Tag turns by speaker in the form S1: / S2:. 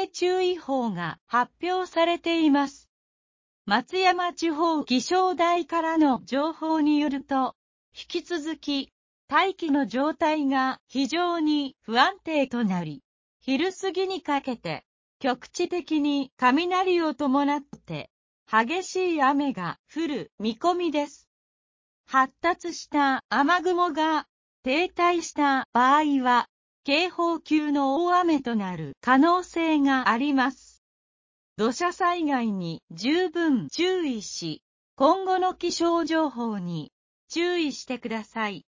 S1: 雨注意報が発表されています。松山地方気象台からの情報によると、引き続き、大気の状態が非常に不安定となり、昼過ぎにかけて、局地的に雷を伴って、激しい雨が降る見込みです。発達した雨雲が停滞した場合は、警報級の大雨となる可能性があります。土砂災害に十分注意し、今後の気象情報に注意してください。